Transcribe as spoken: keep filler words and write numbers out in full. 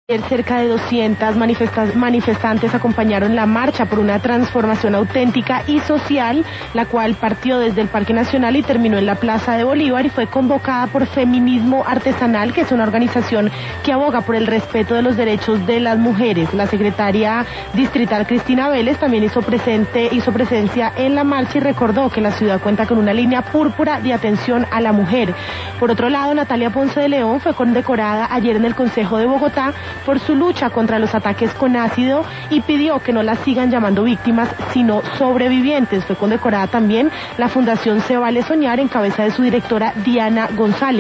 Cerca de doscientas manifestantes acompañaron la marcha por una transformación auténtica y social, la cual partió desde el Parque Nacional y terminó en la Plaza de Bolívar y fue convocada por Feminismo Artesanal, que es una organización que aboga por el respeto de los derechos de las mujeres. La secretaria distrital Cristina Vélez también hizo presente, hizo presencia en la marcha y recordó que la ciudad cuenta con una línea púrpura de atención a la mujer. Por otro lado, Natalia Ponce de León fue condecorada ayer en el Consejo de Bogotá por su lucha contra los ataques con ácido y pidió que no las sigan llamando víctimas, sino sobrevivientes. Fue condecorada también la Fundación Se Vale Soñar en cabeza de su directora Diana González.